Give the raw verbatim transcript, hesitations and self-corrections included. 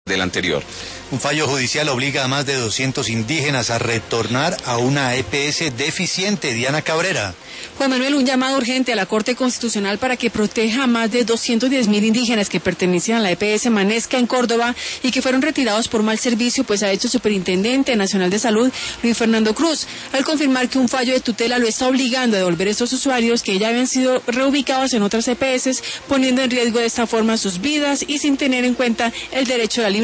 del anterior. Un fallo judicial obliga a más de doscientos indígenas a retornar a una E P S deficiente. Diana Cabrera. Juan Manuel, un llamado urgente a la Corte Constitucional para que proteja a más de doscientos diez mil indígenas que pertenecen a la E P S Manesca en Córdoba y que fueron retirados por mal servicio, pues ha hecho el Superintendente Nacional de Salud, Luis Fernando Cruz, al confirmar que un fallo de tutela lo está obligando a devolver a estos usuarios que ya habían sido reubicados en otras E P S, poniendo en riesgo de esta forma sus vidas y sin tener en cuenta el derecho a la libre